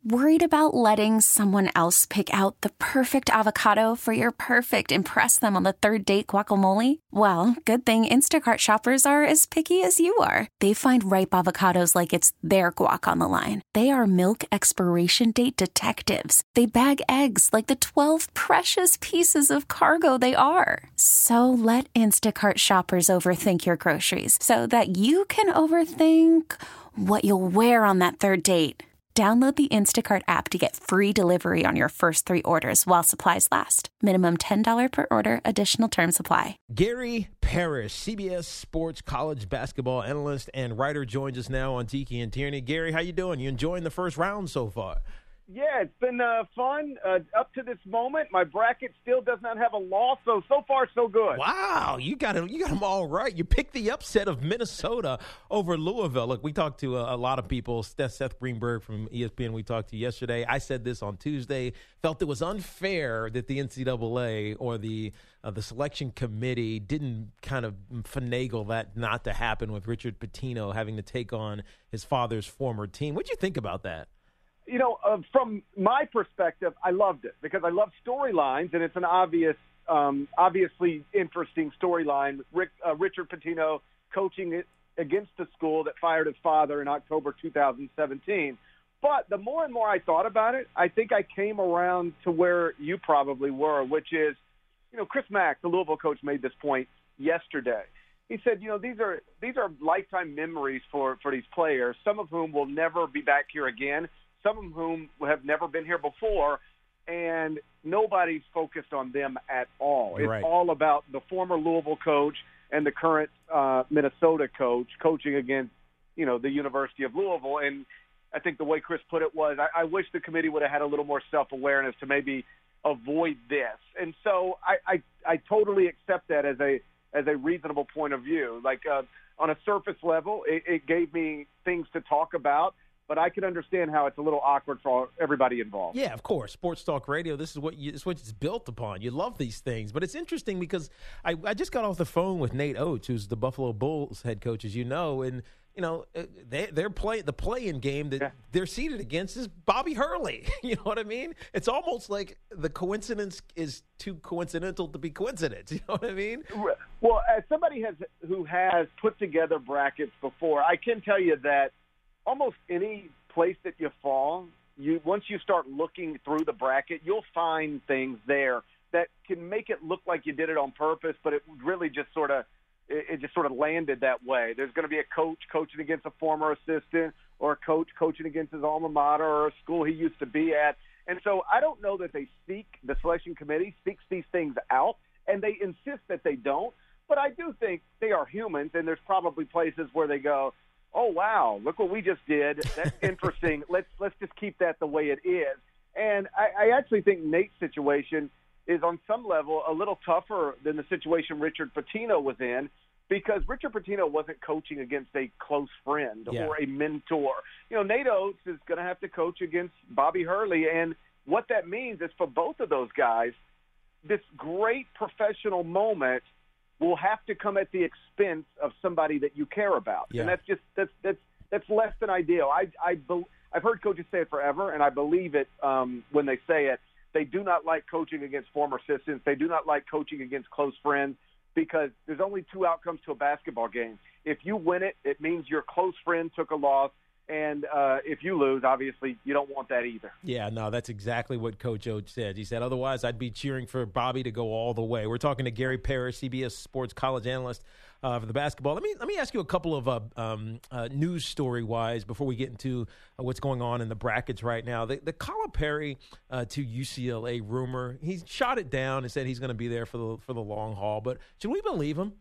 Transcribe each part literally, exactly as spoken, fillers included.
Worried about letting someone else pick out the perfect avocado for your perfect impress them on the third date guacamole? Well, good thing Instacart shoppers are as picky as you are. They find ripe avocados like it's their guac on the line. They are milk expiration date detectives. They bag eggs like the twelve precious pieces of cargo they are. So let Instacart shoppers overthink your groceries so that you can overthink what you'll wear on that third date. Download the Instacart app to get free delivery on your first three orders while supplies last. Minimum ten dollars per order. Additional terms apply. Gary Parrish, C B S Sports college basketball analyst and writer, joins us now on Tiki and Tierney. Gary, how you doing? You enjoying the first round so far? Yeah, it's been uh, fun uh, up to this moment. My bracket still does not have a loss, so so far so good. Wow, you got them, you got them all right. You picked the upset of Minnesota over Louisville. Look, we talked to a, a lot of people. Seth, Seth Greenberg from E S P N we talked to yesterday. I said this on Tuesday. Felt it was unfair that the N C double A or the uh, the selection committee didn't kind of finagle that not to happen with Richard Pitino having to take on his father's former team. What'd you think about that? You know, uh, from my perspective, I loved it because I love storylines, and it's an obvious, um, obviously interesting storyline. Rick, uh, Richard Pitino coaching it against a school that fired his father in October two thousand seventeen. But the more and more I thought about it, I think I came around to where you probably were, which is, you know, Chris Mack, the Louisville coach, made this point yesterday. He said, you know, these are these are lifetime memories for, for these players, some of whom will never be back here again, some of whom have never been here before, and nobody's focused on them at all. You're it's right. all about the former Louisville coach and the current uh, Minnesota coach coaching against, you know, the University of Louisville. And I think the way Chris put it was, I, I wish the committee would have had a little more self-awareness to maybe avoid this. And so I, I, I totally accept that as a as a reasonable point of view. Like uh, on a surface level, it, it gave me things to talk about. But I can understand how it's a little awkward for everybody involved. Yeah, of course. Sports Talk Radio, this is what you, this is what it's built upon. You love these things. But it's interesting because I, I just got off the phone with Nate Oates, who's the Buffalo Bulls head coach, as you know. And, you know, they, they're play, the play-in game that yeah. they're seated against is Bobby Hurley. You know what I mean? It's almost like the coincidence is too coincidental to be coincidence. You know what I mean? Well, as somebody has who has put together brackets before, I can tell you that almost any place that you fall, you once you start looking through the bracket, you'll find things there that can make it look like you did it on purpose, but it really just sort of it, it just sort of landed that way. There's going to be a coach coaching against a former assistant, or a coach coaching against his alma mater or a school he used to be at. And so I don't know that they seek, the selection committee seeks these things out, and they insist that they don't. But I do think they are humans, and there's probably places where they go, oh, wow, look what we just did. That's interesting. let's let's just keep that the way it is. And I, I actually think Nate's situation is on some level a little tougher than the situation Richard Pitino was in, because Richard Pitino wasn't coaching against a close friend yeah. or a mentor. You know, Nate Oates is going to have to coach against Bobby Hurley, and what that means is for both of those guys, this great professional moment will have to come at the expense of somebody that you care about. Yeah. And that's just that's that's that's less than ideal. I I be, I've heard coaches say it forever, and I believe it um, when they say it. They do not like coaching against former assistants. They do not like coaching against close friends, because there's only two outcomes to a basketball game. If you win it, it means your close friend took a loss. And uh, if you lose, obviously, you don't want that either. Yeah, no, that's exactly what Coach Oates said. He said, otherwise, I'd be cheering for Bobby to go all the way. We're talking to Gary Parrish, C B S Sports college analyst uh, for the basketball. Let me let me ask you a couple of uh, um, uh, news story-wise before we get into uh, what's going on in the brackets right now. The, the Calipari uh, to U C L A rumor, he shot it down and said he's going to be there for the for the long haul. But should we believe him?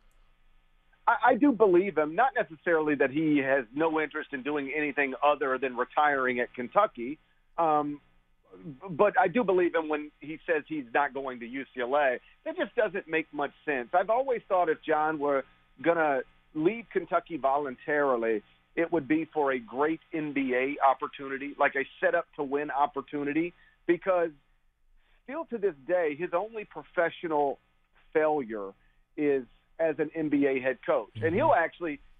I, I do believe him, not necessarily that he has no interest in doing anything other than retiring at Kentucky, um, but I do believe him when he says he's not going to U C L A. That just doesn't make much sense. I've always thought if John were going to leave Kentucky voluntarily, it would be for a great N B A opportunity, like a set-up-to-win opportunity, because still to this day, his only professional failure is as an N B A head coach. Mm-hmm. And he'll actually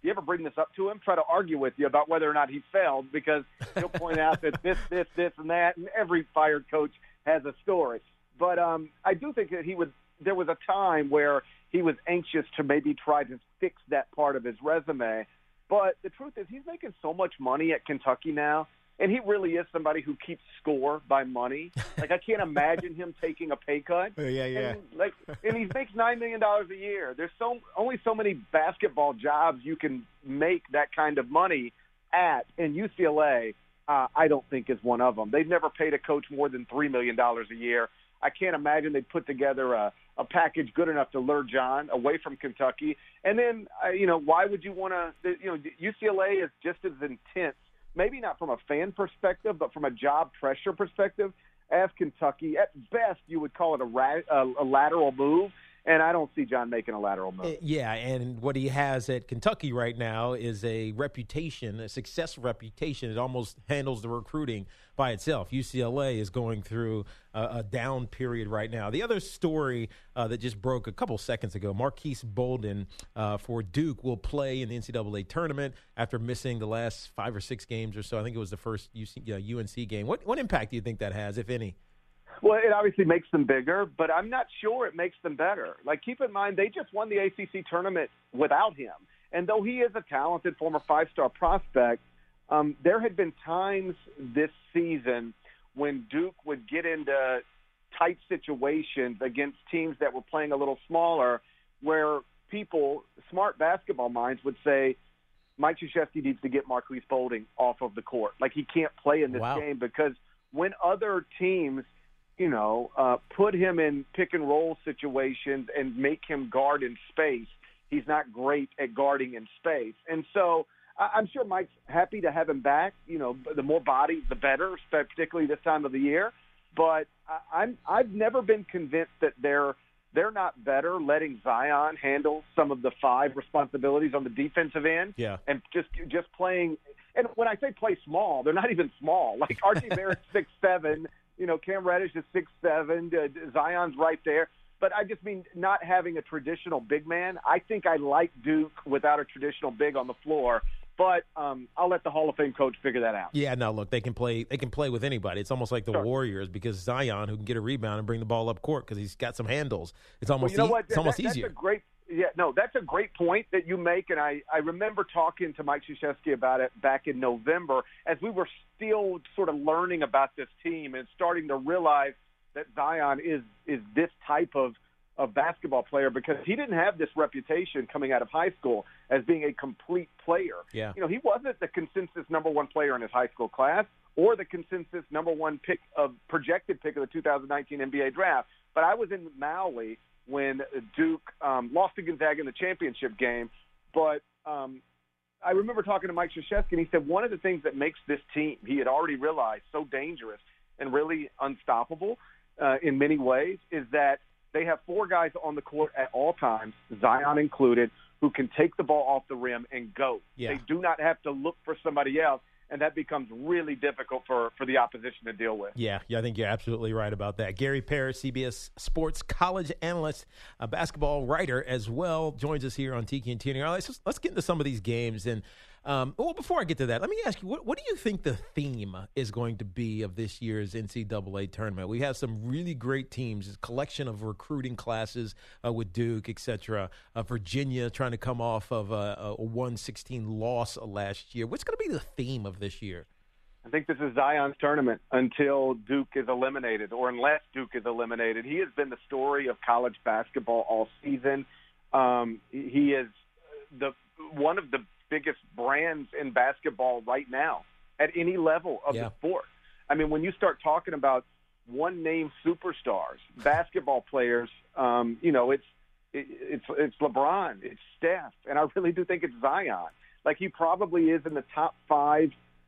you ever bring this up to him, try to argue with you about whether or not he failed, because he'll point out that this, this, this, and that, and every fired coach has a story. But um, I do think that he would. There was a time where he was anxious to maybe try to fix that part of his resume. But the truth is, he's making so much money at Kentucky now, and he really is somebody who keeps score by money. Like, I can't imagine him taking a pay cut. Yeah, yeah. And, like, and he makes nine million dollars a year. There's so only so many basketball jobs you can make that kind of money at, and U C L A, uh, I don't think is one of them. They've never paid a coach more than three million dollars a year. I can't imagine they'd put together a, a package good enough to lure John away from Kentucky. And then, uh, you know, why would you want to, you know, U C L A is just as intense, maybe not from a fan perspective, but from a job pressure perspective, as Kentucky. At best, you would call it a, ra- a, a lateral move. And I don't see John making a lateral move. Yeah, and what he has at Kentucky right now is a reputation, a success reputation. It almost handles the recruiting by itself. U C L A is going through a, a down period right now. The other story uh, that just broke a couple seconds ago, Marquise Bolden uh, for Duke will play in the N C double A tournament after missing the last five or six games or so. I think it was the first U C, uh, U N C game. What, what impact do you think that has, if any? Well, it obviously makes them bigger, but I'm not sure it makes them better. Like, keep in mind, they just won the A C C tournament without him. And though he is a talented former five-star prospect, um, there had been times this season when Duke would get into tight situations against teams that were playing a little smaller, where people, smart basketball minds, would say, Mike Krzyzewski needs to get Marquise Bolden off of the court. Like, he can't play in this Wow. game, because when other teams – you know, uh, put him in pick-and-roll situations and make him guard in space, he's not great at guarding in space. And so I- I'm sure Mike's happy to have him back. You know, the more bodies, the better, particularly this time of the year. But I- I'm, I've never been convinced that they're they're not better letting Zion handle some of the five responsibilities on the defensive end. Yeah. And just just playing – and when I say play small, they're not even small. Like, R J Barrett's six seven. You know, Cam Reddish is six seven, uh, Zion's right there. But I just mean not having a traditional big man. I think I like Duke without a traditional big on the floor. But um, I'll let the Hall of Fame coach figure that out. Yeah, no, look, they can play They can play with anybody. It's almost like the Sure. Warriors, because Zion, who can get a rebound and bring the ball up court because he's got some handles. It's almost, well, you know e- what? it's almost that, that's easier. A great, yeah, no, that's a great point that you make, and I, I remember talking to Mike Krzyzewski about it back in November as we were still sort of learning about this team and starting to realize that Zion is is this type of, of basketball player, because he didn't have this reputation coming out of high school as being a complete player. Yeah. You know, he wasn't the consensus number one player in his high school class or the consensus number one pick of projected pick of the two thousand nineteen N B A draft. But I was in Maui when Duke um, lost to Gonzaga in the championship game. But um, I remember talking to Mike Krzyzewski, and he said one of the things that makes this team, he had already realized, so dangerous and really unstoppable uh, in many ways, is that they have four guys on the court at all times, Zion included, who can take the ball off the rim and go. Yeah. They do not have to look for somebody else, and that becomes really difficult for, for the opposition to deal with. Yeah, yeah, I think you're absolutely right about that. Gary Parrish, C B S Sports college analyst, a basketball writer as well, joins us here on Tiki and Tierney. All right, let's, let's get into some of these games. And, um, well, before I get to that, let me ask you, what, what do you think the theme is going to be of this year's N C double A tournament? We have some really great teams, a collection of recruiting classes uh, with Duke, et cetera. Uh, Virginia trying to come off of a, a one sixteen loss last year. What's going to be the theme of this year? I think this is Zion's tournament until Duke is eliminated, or unless Duke is eliminated. He has been the story of college basketball all season. Um, he is the one of the biggest brands in basketball right now at any level of Yeah. the sport. I mean, when you start talking about one-name superstars, basketball players, um, you know, it's it, it's it's LeBron, it's Steph, and I really do think it's Zion. Like, he probably is in the top five,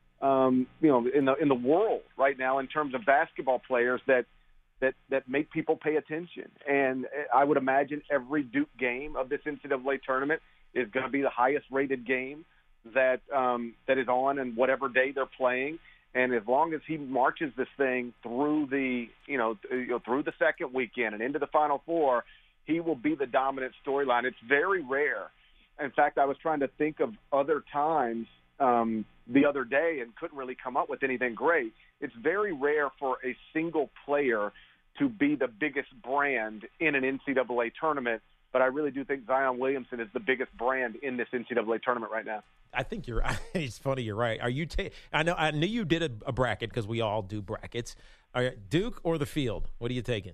um, you know, in the in the world right now in terms of basketball players that that that make people pay attention. And I would imagine every Duke game of this N C double A tournament is going to be the highest-rated game that um, that is on, and whatever day they're playing. And as long as he marches this thing through the, you know, you know, through the second weekend and into the Final Four, he will be the dominant storyline. It's very rare In fact, I was trying to think of other times um, the other day and couldn't really come up with anything great. It's very rare for a single player to be the biggest brand in an N C double A tournament, but I really do think Zion Williamson is the biggest brand in this N C double A tournament right now. I think you're. It's funny. You're right. Are you? Ta- I know. I knew you did a, a bracket because we all do brackets. All right, Duke or the field? What are you taking?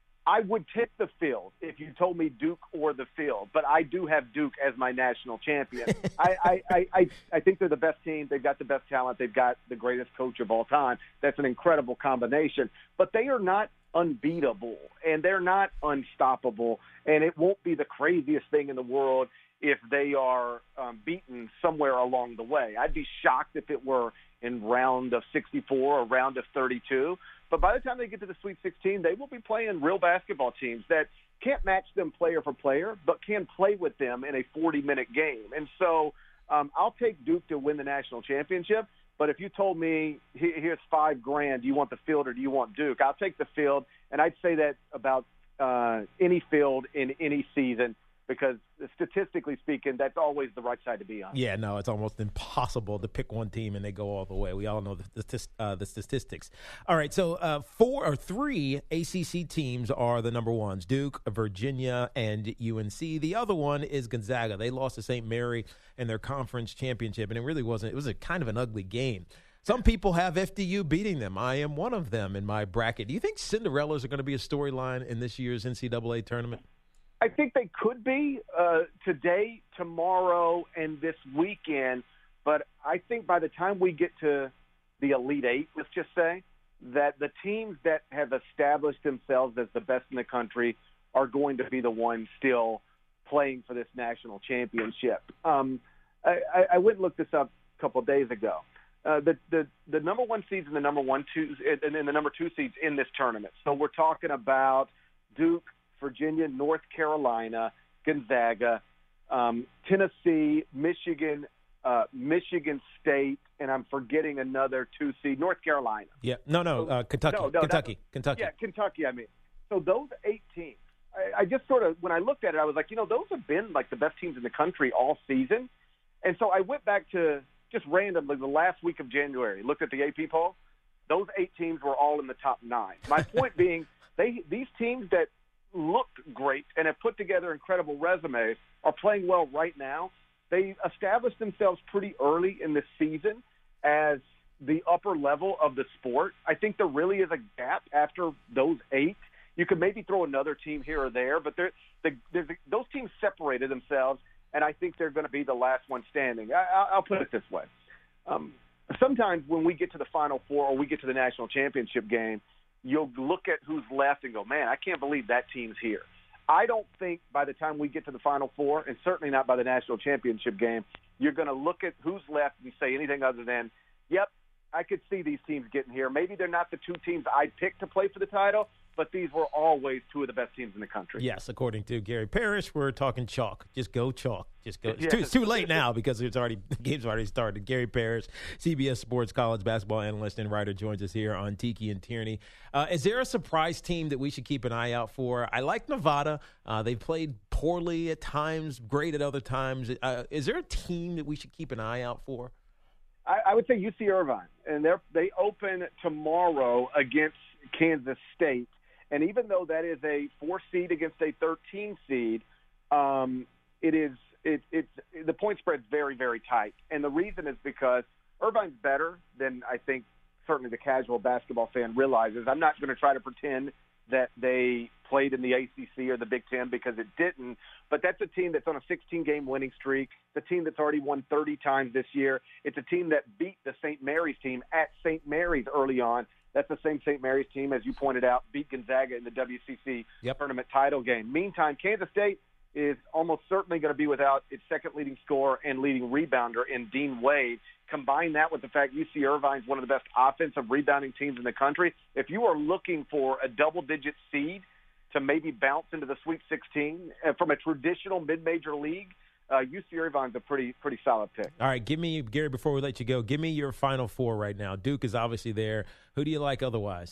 I would take the field if you told me Duke or the field, but I do have Duke as my national champion. I, I, I, I, I think they're the best team. They've got the best talent. They've got the greatest coach of all time. That's an incredible combination. But they are not unbeatable, and they're not unstoppable, and it won't be the craziest thing in the world if they are um, beaten somewhere along the way. I'd be shocked if it were in round of sixty-four or round of thirty-two. But by the time they get to the Sweet sixteen, they will be playing real basketball teams that can't match them player for player, but can play with them in a forty-minute game. And so um, I'll take Duke to win the national championship. But if you told me, here's five grand, do you want the field or do you want Duke? I'll take the field, and I'd say that about uh, any field in any season, because statistically speaking, that's always the right side to be on. Yeah, no, it's almost impossible to pick one team and they go all the way. We all know the, the, uh, the statistics. All right, so uh, four or three A C C teams are the number ones, Duke, Virginia, and U N C. The other one is Gonzaga. They lost to Saint Mary in their conference championship, and it really wasn't – it was a kind of an ugly game. Some people have F D U beating them. I am one of them in my bracket. Do you think Cinderellas are going to be a storyline in this year's N C double A tournament? I think they could be uh, today, tomorrow, and this weekend. But I think by the time we get to the Elite Eight, let's just say, that the teams that have established themselves as the best in the country are going to be the ones still playing for this national championship. Um, I, I went and looked this up a couple of days ago. Uh, the, the the number one seeds and the number one two and then the number two seeds in this tournament. So we're talking about Duke, Virginia, North Carolina, Gonzaga, um, Tennessee, Michigan, uh, Michigan State, and I'm forgetting another two seed, North Carolina. Yeah, no, no, uh, Kentucky, no, no, Kentucky, that, Kentucky. Yeah, Kentucky. I mean, so those eight teams. I, I just sort of, when I looked at it, I was like, you know, those have been like the best teams in the country all season, and so I went back to just randomly the last week of January, looked at the A P poll. Those eight teams were all in the top nine. My point being, they these teams that looked great and have put together incredible resumes are playing well right now. They established themselves pretty early in the season as the upper level of the sport. I think there really is a gap after those eight. You could maybe throw another team here or there, but they're, the, the, those teams separated themselves, and I think they're going to be the last one standing. I, I'll put it this way. Um, sometimes when we get to the Final Four or we get to the national championship game, you'll look at who's left and go, man, I can't believe that team's here. I don't think by the time we get to the Final Four, and certainly not by the national championship game, you're going to look at who's left and say anything other than, yep, I could see these teams getting here. Maybe they're not the two teams I'd pick to play for the title, but these were always two of the best teams in the country. Yes, according to Gary Parrish, we're talking chalk. Just go chalk. Just go. It's, yes. too, it's too late now because it's already the game's already started. Gary Parrish, C B S Sports college basketball analyst and writer, joins us here on Tiki and Tierney. Uh, is there a surprise team that we should keep an eye out for? I like Nevada. Uh, they've played poorly at times, great at other times. Uh, is there a team that we should keep an eye out for? I, I would say U C Irvine, and they they open tomorrow against Kansas State. And even though that is a four seed against a thirteen seed, um, it is it, it's the point spread's very, very tight. And the reason is because Irvine's better than I think certainly the casual basketball fan realizes. I'm not going to try to pretend that they played in the A C C or the Big Ten because it didn't. But that's a team that's on a sixteen-game winning streak. It's a team that's already won thirty times this year. It's a team that beat the Saint Mary's team at Saint Mary's early on. That's the same Saint Mary's team, as you pointed out, beat Gonzaga in the W C C yep. tournament title game. Meantime, Kansas State is almost certainly going to be without its second leading scorer and leading rebounder in Dean Wade. Combine that with the fact U C Irvine's one of the best offensive rebounding teams in the country. If you are looking for a double-digit seed to maybe bounce into the Sweet sixteen uh, from a traditional mid-major league, uh, U C Irvine's a pretty pretty solid pick. All right, give me, Gary, before we let you go, give me your Final Four right now. Duke is obviously there. Who do you like otherwise?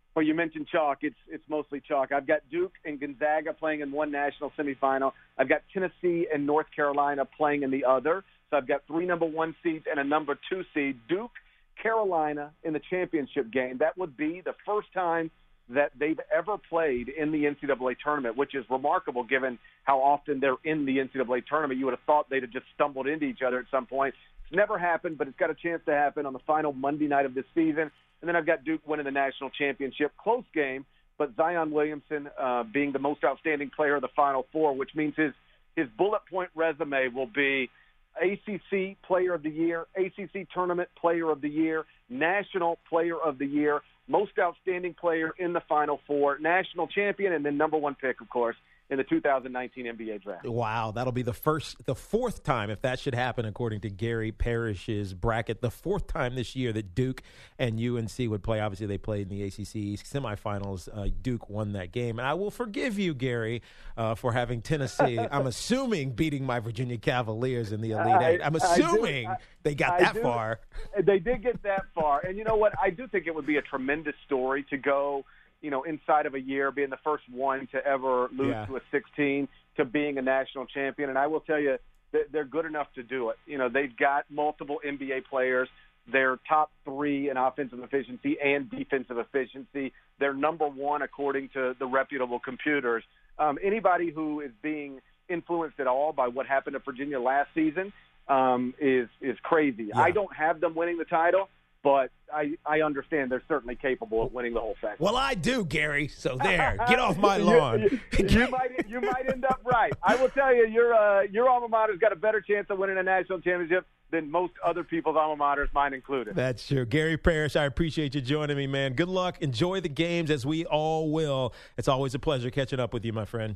Well, you mentioned chalk. It's it's mostly chalk. I've got Duke and Gonzaga playing in one national semifinal. I've got Tennessee and North Carolina playing in the other. So I've got three number one seeds and a number two seed. Duke, Carolina in the championship game. That would be the first time that they've ever played in the N C double A tournament, which is remarkable given how often they're in the N C double A tournament. You would have thought they'd have just stumbled into each other at some point. It's never happened, but it's got a chance to happen on the final Monday night of this season. And then I've got Duke winning the national championship. Close game, but Zion Williamson uh, being the most outstanding player of the Final Four, which means his, his bullet point resume will be A C C Player of the Year, A C C Tournament Player of the Year, National Player of the Year, most outstanding player in the Final Four, national champion, and then number one pick, of course, in the two thousand nineteen N B A draft. Wow, that'll be the first, the fourth time, if that should happen, according to Gary Parrish's bracket, the fourth time this year that Duke and U N C would play. Obviously, they played in the A C C semifinals. Uh, Duke won that game. And I will forgive you, Gary, uh, for having Tennessee, I'm assuming, beating my Virginia Cavaliers in the Elite Eight. I'm assuming I do, I, they got I that do, far. They did get that far. And you know what? I do think it would be a tremendous story to go, you know, inside of a year, being the first one to ever lose yeah. to a sixteen, to being a national champion. And I will tell you that they're good enough to do it. You know, they've got multiple N B A players. They're top three in offensive efficiency and defensive efficiency. They're number one according to the reputable computers. Um, anybody who is being influenced at all by what happened to Virginia last season um, is is crazy. Yeah. I don't have them winning the title, but I, I understand they're certainly capable of winning the whole thing. Well, I do, Gary. So there, get off my lawn. you, you, you might you might end up right. I will tell you, your uh, your alma mater's got a better chance of winning a national championship than most other people's alma maters, mine included. That's true. Gary Parrish, I appreciate you joining me, man. Good luck. Enjoy the games, as we all will. It's always a pleasure catching up with you, my friend.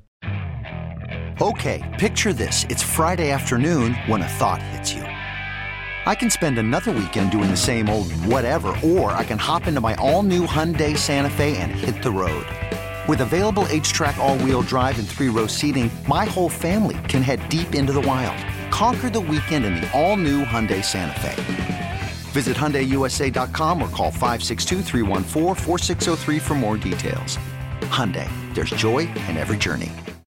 Okay, picture this. It's Friday afternoon when a thought hits you. I can spend another weekend doing the same old whatever, or I can hop into my all-new Hyundai Santa Fe and hit the road. With available H-Track all-wheel drive and three-row seating, my whole family can head deep into the wild. Conquer the weekend in the all-new Hyundai Santa Fe. Visit Hyundai U S A dot com or call five six two, three one four, four six zero three for more details. Hyundai, there's joy in every journey.